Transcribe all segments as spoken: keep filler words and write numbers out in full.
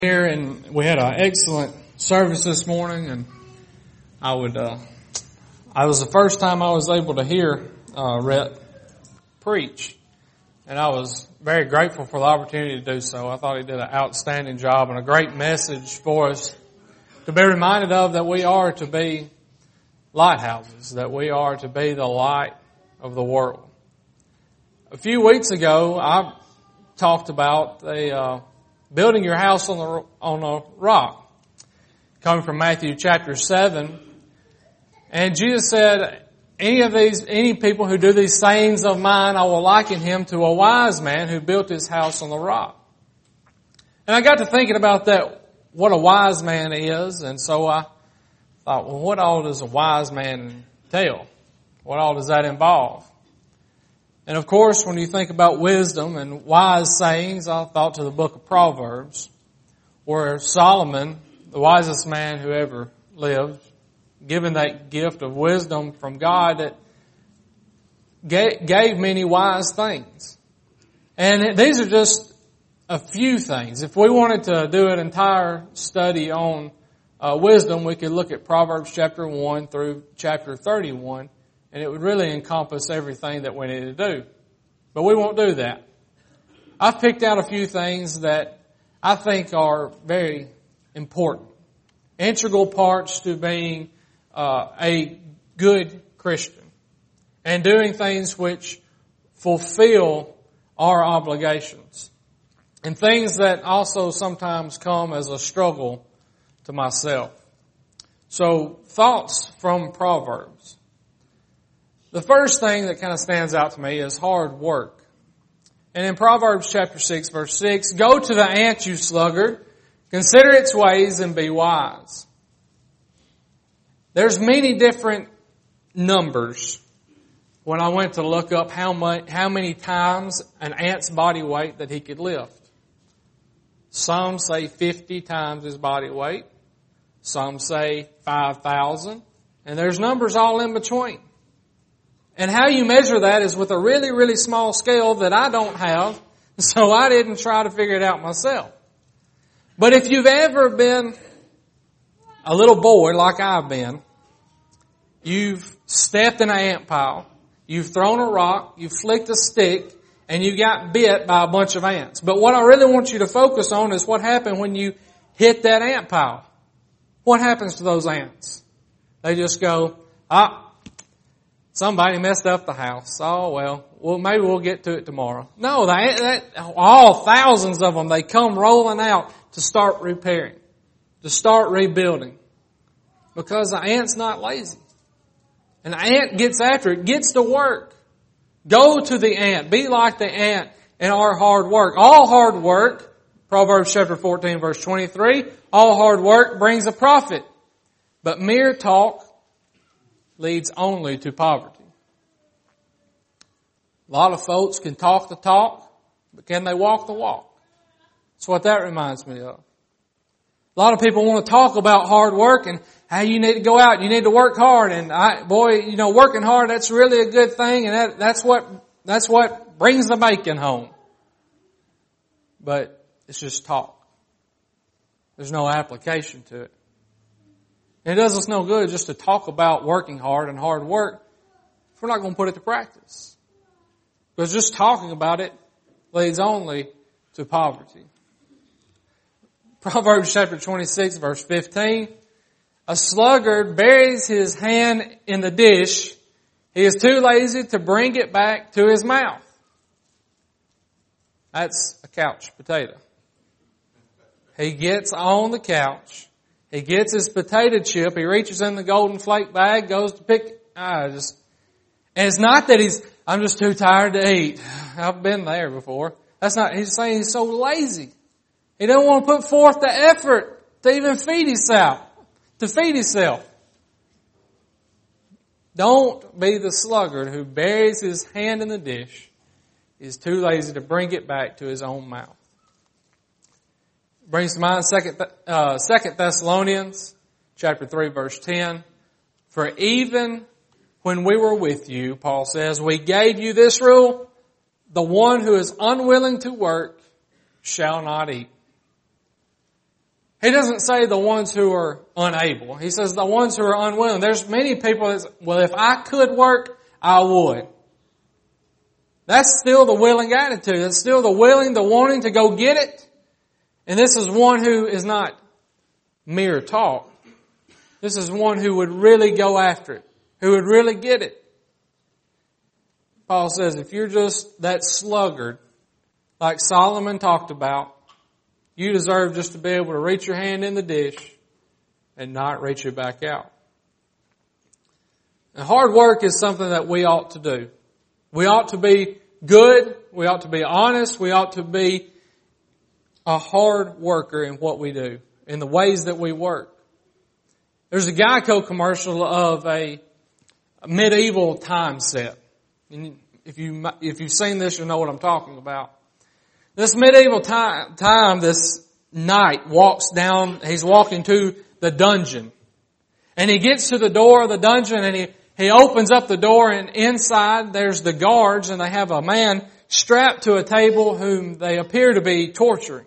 Here, and we had an excellent service this morning, and I would, uh, I was the first time I was able to hear, uh, Rhett preach, and I was very grateful for the opportunity to do so. I thought he did an outstanding job and a great message for us to be reminded of, that we are to be lighthouses, that we are to be the light of the world. A few weeks ago, I talked about the, uh, building your house on the on a rock, coming from Matthew chapter seven. And Jesus said, any of these, any people who do these sayings of mine, I will liken him to a wise man who built his house on the rock. And I got to thinking about that, what a wise man is. And so I thought, well, what all does a wise man entail? What all does that involve? And of course, when you think about wisdom and wise sayings, I thought to the book of Proverbs, where Solomon, the wisest man who ever lived, given that gift of wisdom from God, that gave many wise things. And these are just a few things. If we wanted to do an entire study on uh, wisdom, we could look at Proverbs chapter one through chapter thirty-one. And it would really encompass everything that we need to do. But we won't do that. I've picked out a few things that I think are very important. Integral parts to being uh, a good Christian. And doing things which fulfill our obligations. And things that also sometimes come as a struggle to myself. So, thoughts from Proverbs. The first thing that kind of stands out to me is hard work. And in Proverbs chapter six, verse six, go to the ant, you sluggard, consider its ways and be wise. There's many different numbers when I went to look up how much, how many times an ant's body weight that he could lift. Some say fifty times his body weight. Some say five thousand. And there's numbers all in between. And how you measure that is with a really, really small scale that I don't have, so I didn't try to figure it out myself. But if you've ever been a little boy like I've been, you've stepped in an ant pile, you've thrown a rock, you've flicked a stick, and you got bit by a bunch of ants. But what I really want you to focus on is what happened when you hit that ant pile. What happens to those ants? They just go, ah, somebody messed up the house. Oh, well, well, maybe we'll get to it tomorrow. No, that, that, all thousands of them, they come rolling out to start repairing, to start rebuilding. Because the ant's not lazy. And the ant gets after it, gets to work. Go to the ant. Be like the ant in our hard work. All hard work, Proverbs chapter fourteen, verse twenty-three, all hard work brings a profit. But mere talk leads only to poverty. A lot of folks can talk the talk, but can they walk the walk? That's what that reminds me of. A lot of people want to talk about hard work and how you need to go out and you need to work hard. And I, boy, you know, working hard, that's really a good thing. And that, that's what, that's what brings the bacon home. But it's just talk. There's no application to it. It does us no good just to talk about working hard and hard work if we're not going to put it to practice. Because just talking about it leads only to poverty. Proverbs chapter twenty-six, verse fifteen. A sluggard buries his hand in the dish. He is too lazy to bring it back to his mouth. That's a couch potato. He gets on the couch. He gets his potato chip. He reaches in the golden flake bag, goes to pick. I just, and it's not that he's, I'm just too tired to eat. I've been there before. That's not, he's saying he's so lazy. He doesn't want to put forth the effort to even feed himself, to feed himself. Don't be the sluggard who buries his hand in the dish, is too lazy to bring it back to his own mouth. Brings to mind Second, uh, Second Thessalonians chapter three, verse ten. For even when we were with you, Paul says, we gave you this rule: the one who is unwilling to work shall not eat. He doesn't say the ones who are unable. He says the ones who are unwilling. There's many people that say, well, if I could work, I would. That's still the willing attitude. That's still the willing, the wanting to go get it. And this is one who is not mere talk. This is one who would really go after it, who would really get it. Paul says, if you're just that sluggard, like Solomon talked about, you deserve just to be able to reach your hand in the dish and not reach it back out. And hard work is something that we ought to do. We ought to be good. We ought to be honest. We ought to be a hard worker in what we do, in the ways that we work. There's a Geico commercial of a medieval time set. And if you, if you've seen this, you'll know what I'm talking about. This medieval time, time, this knight walks down, he's walking to the dungeon. And he gets to the door of the dungeon and he, he opens up the door, and inside there's the guards, and they have a man strapped to a table whom they appear to be torturing.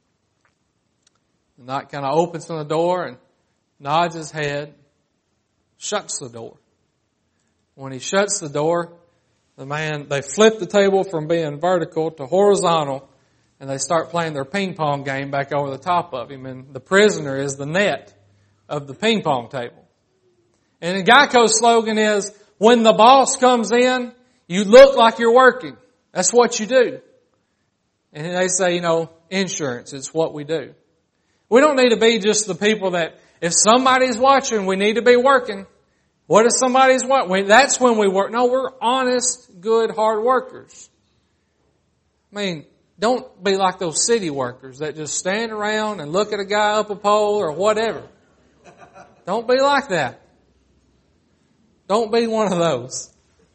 The knight kind of opens the door and nods his head, shuts the door. When he shuts the door, the man, they flip the table from being vertical to horizontal, and they start playing their ping pong game back over the top of him, and the prisoner is the net of the ping pong table. And the Geico's slogan is, when the boss comes in, you look like you're working. That's what you do. And they say, you know, insurance, it's what we do. We don't need to be just the people that, if somebody's watching, we need to be working. What if somebody's watching? That's when we work. No, we're honest, good, hard workers. I mean, don't be like those city workers that just stand around and look at a guy up a pole or whatever. Don't be like that. Don't be one of those.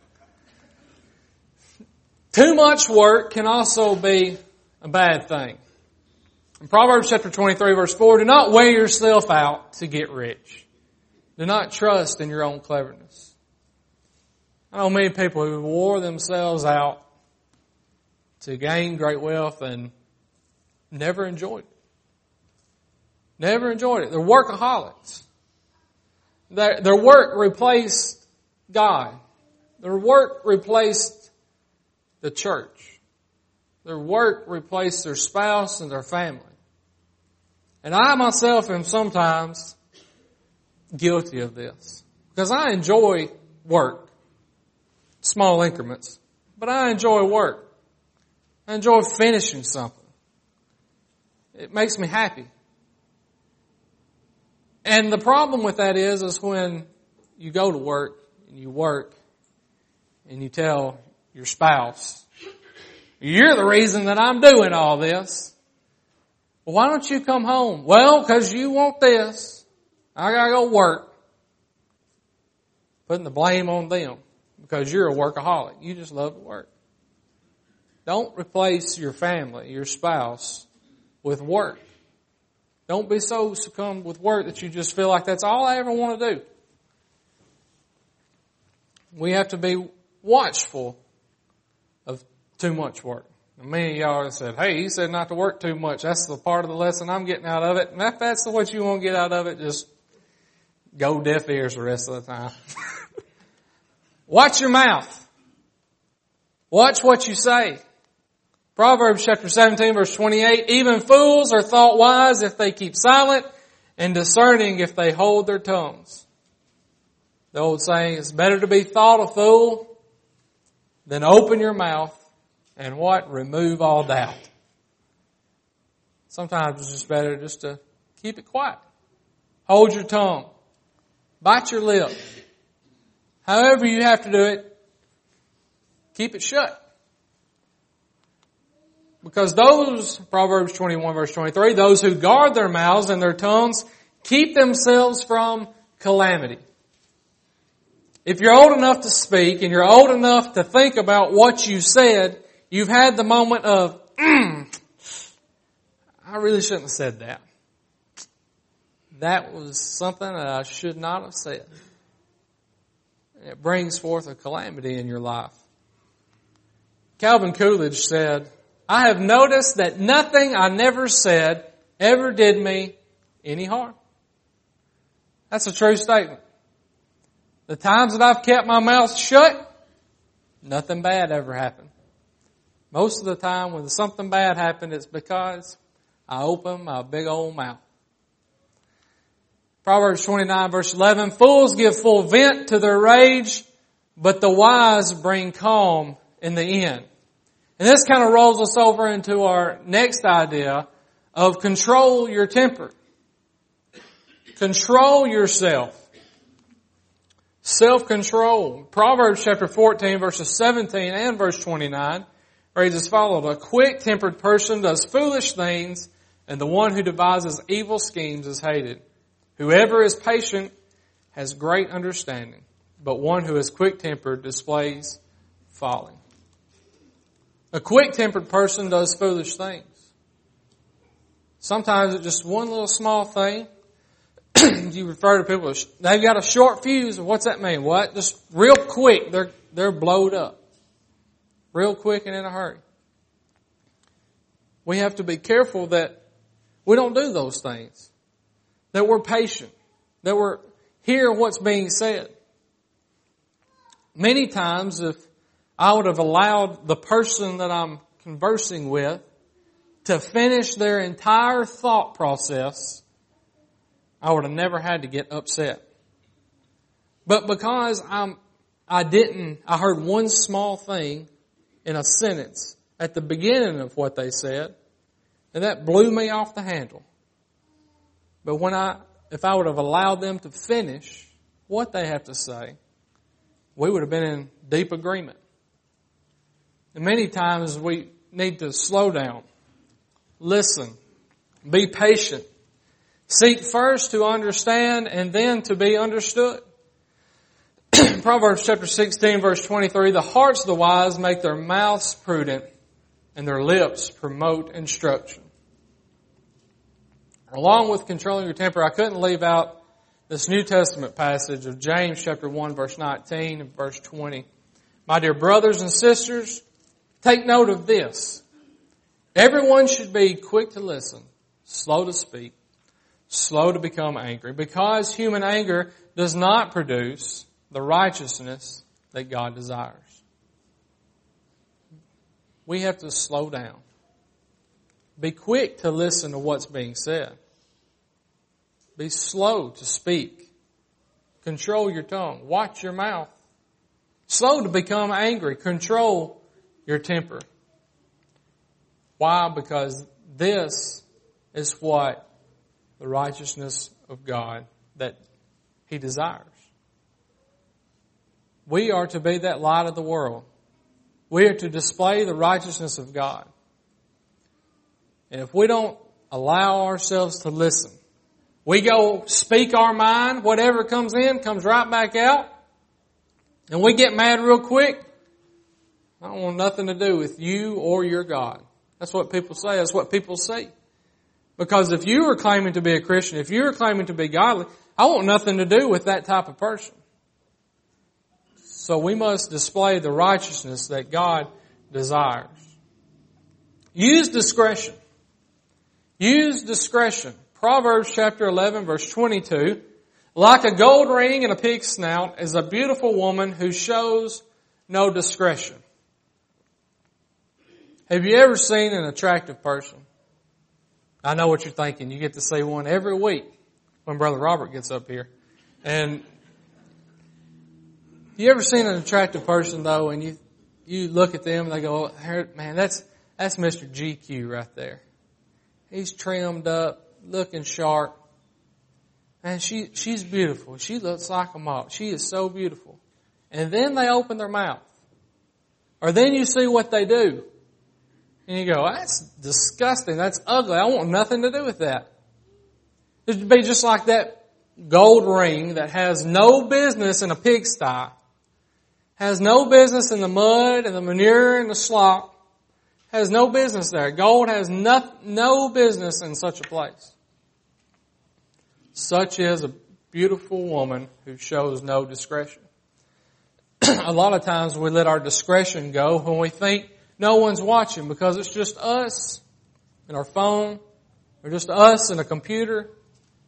Too much work can also be a bad thing. In Proverbs chapter twenty-three verse four, do not wear yourself out to get rich. Do not trust in your own cleverness. I know many people who wore themselves out to gain great wealth and never enjoyed it. Never enjoyed it. They're workaholics. Their, their work replaced God. Their work replaced the church. Their work replaced their spouse and their family. And I myself am sometimes guilty of this. Because I enjoy work. Small increments. But I enjoy work. I enjoy finishing something. It makes me happy. And the problem with that is, is when you go to work and you work and you tell your spouse, you're the reason that I'm doing all this. Well, why don't you come home? Well, because you want this. I gotta go work. Putting the blame on them because you're a workaholic. You just love to work. Don't replace your family, your spouse, with work. Don't be so succumbed with work that you just feel like that's all I ever want to do. We have to be watchful of too much work. And many of y'all have said, hey, he said not to work too much. That's the part of the lesson I'm getting out of it. And if that's what you want to get out of it, just go deaf ears the rest of the time. Watch your mouth. Watch what you say. Proverbs chapter seventeen verse twenty-eight, even fools are thought wise if they keep silent, and discerning if they hold their tongues. The old saying, it's better to be thought a fool than open your mouth and what? Remove all doubt. Sometimes it's just better just to keep it quiet. Hold your tongue. Bite your lip. However you have to do it, keep it shut. Because those, Proverbs twenty-one verse twenty-three, those who guard their mouths and their tongues keep themselves from calamity. If you're old enough to speak and you're old enough to think about what you said, you've had the moment of, mm, I really shouldn't have said that. That was something that I should not have said. And it brings forth a calamity in your life. Calvin Coolidge said, I have noticed that nothing I never said ever did me any harm. That's a true statement. The times that I've kept my mouth shut, nothing bad ever happened. Most of the time when something bad happened, it's because I opened my big old mouth. Proverbs twenty-nine verse eleven, fools give full vent to their rage, but the wise bring calm in the end. And this kind of rolls us over into our next idea of control your temper. Control yourself. Self-control. Proverbs chapter fourteen verses seventeen and verse twenty-nine reads as follows, a quick-tempered person does foolish things, and the one who devises evil schemes is hated. Whoever is patient has great understanding, but one who is quick-tempered displays folly. A quick-tempered person does foolish things. Sometimes it's just one little small thing. You refer to people, they've got a short fuse. What's that mean? What? Just real quick, they're, they're blowed up. Real quick and in a hurry. We have to be careful that we don't do those things. That we're patient. That we're hear what's being said. Many times if I would have allowed the person that I'm conversing with to finish their entire thought process, I would have never had to get upset. But because I'm, I didn't, I heard one small thing in a sentence at the beginning of what they said, and that blew me off the handle. But when I, if I would have allowed them to finish what they have to say, we would have been in deep agreement. And many times we need to slow down, listen, be patient, seek first to understand and then to be understood. Proverbs chapter sixteen verse twenty-three, the hearts of the wise make their mouths prudent and their lips promote instruction. Along with controlling your temper, I couldn't leave out this New Testament passage of James chapter one verse nineteen and verse twenty. My dear brothers and sisters, take note of this. Everyone should be quick to listen, slow to speak, slow to become angry, because human anger does not produce the righteousness that God desires. We have to slow down. Be quick to listen to what's being said. Be slow to speak. Control your tongue. Watch your mouth. Slow to become angry. Control your temper. Why? Because this is what the righteousness of God that He desires. We are to be that light of the world. We are to display the righteousness of God. And if we don't allow ourselves to listen, we go speak our mind, whatever comes in comes right back out, and we get mad real quick, I don't want nothing to do with you or your God. That's what people say. That's what people see. Because if you are claiming to be a Christian, if you are claiming to be godly, I want nothing to do with that type of person. So we must display the righteousness that God desires. Use discretion. Use discretion. Proverbs chapter eleven verse twenty-two. Like a gold ring in a pig's snout is a beautiful woman who shows no discretion. Have you ever seen an attractive person? I know what you're thinking. You get to see one every week when Brother Robert gets up here. And you ever seen an attractive person though, and you you look at them and they go, man, that's that's Mister G Q right there. He's trimmed up, looking sharp. And she she's beautiful. She looks like a model. She is so beautiful. And then they open their mouth. Or then you see what they do. And you go, that's disgusting. That's ugly. I want nothing to do with that. It would be just like that gold ring that has no business in a pigsty. Has no business in the mud and the manure and the slop. Has no business there. Gold has no, no business in such a place. Such is a beautiful woman who shows no discretion. A lot of times we let our discretion go when we think no one's watching because it's just us and our phone or just us and a computer.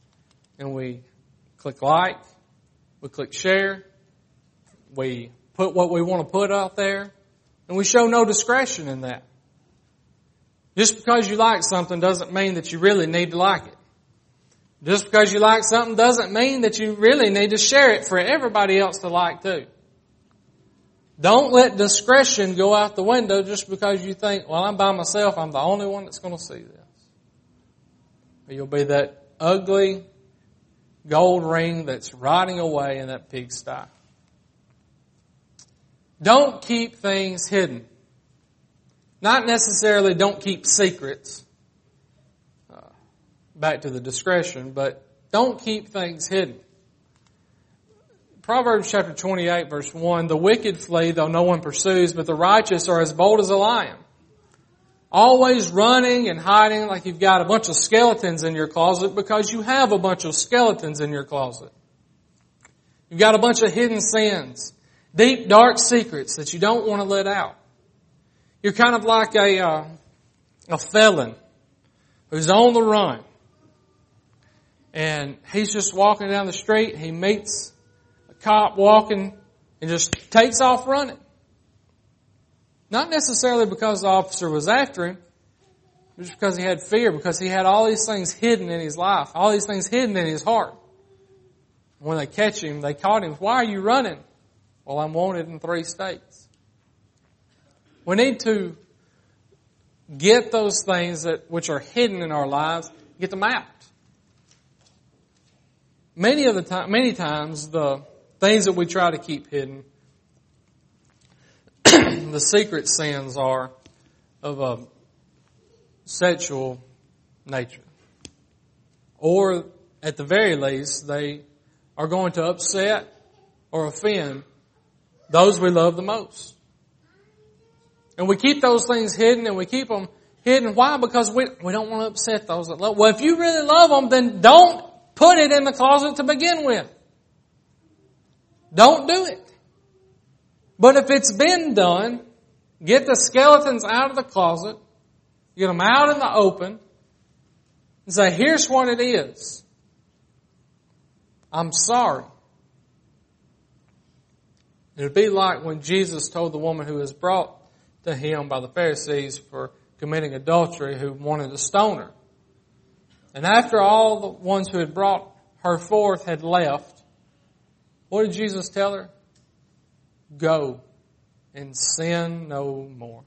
and we click like, we click share, we put what we want to put out there, and we show no discretion in that. Just because you like something doesn't mean that you really need to like it. Just because you like something doesn't mean that you really need to share it for everybody else to like too. Don't let discretion go out the window just because you think, well, I'm by myself, I'm the only one that's going to see this. Or you'll be that ugly gold ring that's rotting away in that pigsty. Don't keep things hidden. Not necessarily don't keep secrets. Uh, back to the discretion, but don't keep things hidden. Proverbs chapter twenty-eight verse one, the wicked flee though no one pursues, but the righteous are as bold as a lion. Always running and hiding like you've got a bunch of skeletons in your closet because you have a bunch of skeletons in your closet. You've got a bunch of hidden sins, deep dark secrets that you don't want to let out. You're kind of like a, uh, a felon who's on the run. And he's just walking down the street, he meets cop walking and just takes off running. Not necessarily because the officer was after him, but just because he had fear, because he had all these things hidden in his life, all these things hidden in his heart. When they catch him, they caught him. Why are you running? Well, I'm wanted in three states. We need to get those things that which are hidden in our lives, get them out. Many of the time, many times the things that we try to keep hidden, the secret sins are of a sexual nature. Or, at the very least, they are going to upset or offend those we love the most. And we keep those things hidden, and we keep them hidden. Why? Because we, we don't want to upset those that love. Well, if you really love them, then don't put it in the closet to begin with. Don't do it. But if it's been done, get the skeletons out of the closet, get them out in the open, and say, here's what it is. I'm sorry. It would be like when Jesus told the woman who was brought to him by the Pharisees for committing adultery, who wanted to stone her. And after all the ones who had brought her forth had left, what did Jesus tell her? Go and sin no more.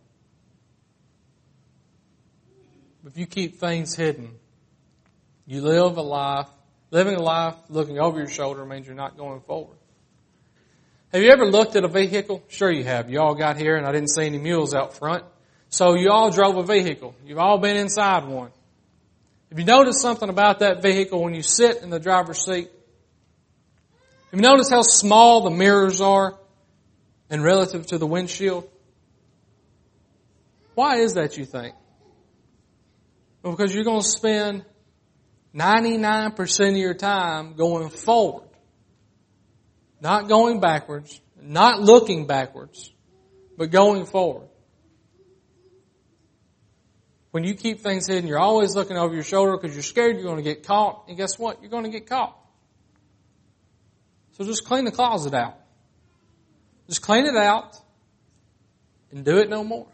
If you keep things hidden, you live a life, living a life looking over your shoulder means you're not going forward. Have you ever looked at a vehicle? Sure you have. You all got here and I didn't see any mules out front. So you all drove a vehicle. You've all been inside one. Have you noticed something about that vehicle when you sit in the driver's seat? Have you noticed how small the mirrors are and relative to the windshield? Why is that, you think? Well, because you're going to spend ninety-nine percent of your time going forward. Not going backwards, not looking backwards, but going forward. When you keep things hidden, you're always looking over your shoulder because you're scared you're going to get caught. And guess what? You're going to get caught. So just clean the closet out. Just clean it out and do it no more.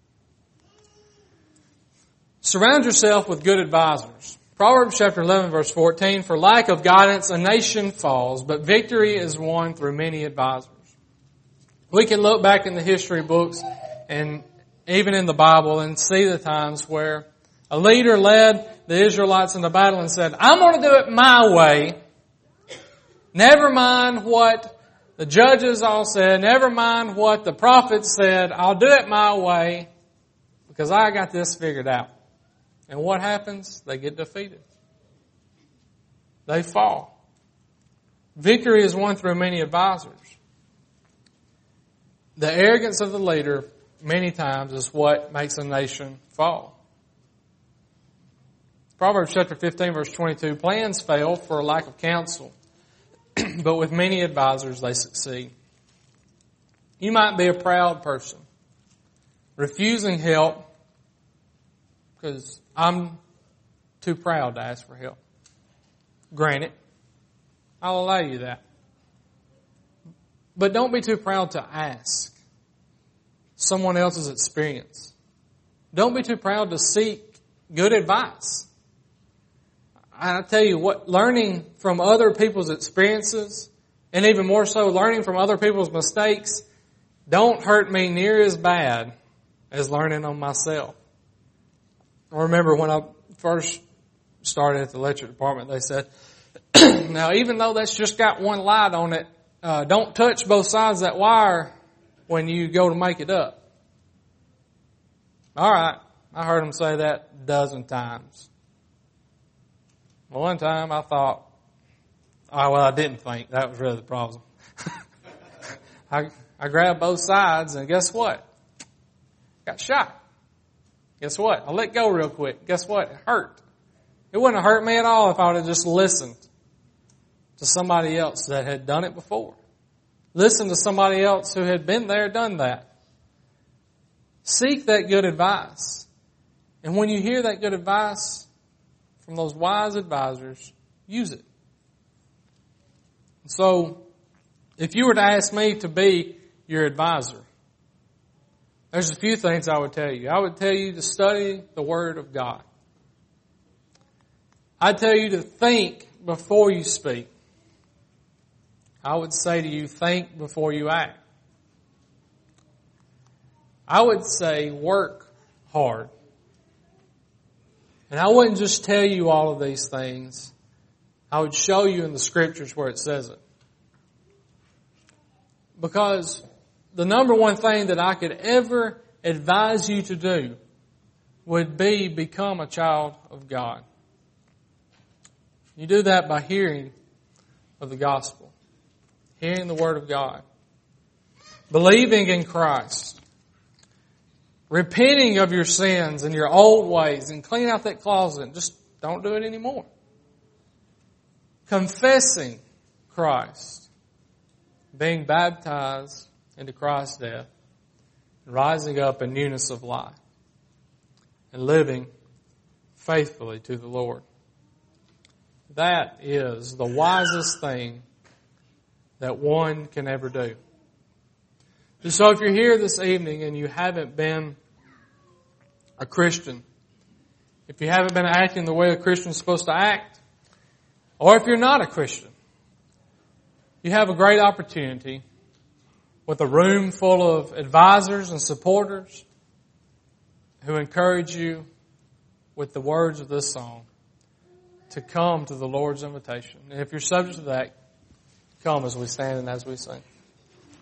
Surround yourself with good advisors. Proverbs chapter eleven verse fourteen, for lack of guidance a nation falls, but victory is won through many advisors. We can look back in the history books and even in the Bible and see the times where a leader led the Israelites in the battle and said, I'm going to do it my way. Never mind what the judges all said. Never mind what the prophets said. I'll do it my way because I got this figured out. And what happens? They get defeated. They fall. Victory is won through many advisors. The arrogance of the leader many times is what makes a nation fall. Proverbs chapter fifteen verse twenty-two, plans fail for a lack of counsel, but with many advisors they succeed. You might be a proud person, refusing help because I'm too proud to ask for help. Granted, I'll allow you that. But don't be too proud to ask someone else's experience. Don't be too proud to seek good advice. I tell you what, learning from other people's experiences, and even more so, learning from other people's mistakes, don't hurt me near as bad as learning on myself. I remember when I first started at the electric department, they said, now even though that's just got one light on it, uh, don't touch both sides of that wire when you go to make it up. All right, I heard them say that a dozen times. Well, one time I thought, oh, well, I didn't think. That was really the problem. I, I grabbed both sides, and guess what? Got shot. Guess what? I let go real quick. Guess what? It hurt. It wouldn't have hurt me at all if I would have just listened to somebody else that had done it before. Listen to somebody else who had been there, done that. Seek that good advice. And when you hear that good advice from those wise advisors, use it. So, if you were to ask me to be your advisor, there's a few things I would tell you. I would tell you to study the Word of God. I'd tell you to think before you speak. I would say to you, think before you act. I would say work hard. And I wouldn't just tell you all of these things. I would show you in the Scriptures where it says it. Because the number one thing that I could ever advise you to do would be become a child of God. You do that by hearing of the gospel, hearing the Word of God, believing in Christ, repenting of your sins and your old ways, and clean out that closet and just don't do it anymore. Confessing Christ, being baptized into Christ's death, rising up in newness of life, and living faithfully to the Lord. That is the wisest thing that one can ever do. So if you're here this evening and you haven't been a Christian, if you haven't been acting the way a Christian is supposed to act, or if you're not a Christian, you have a great opportunity with a room full of advisors and supporters who encourage you with the words of this song to come to the Lord's invitation. And if you're subject to that, come as we stand and as we sing.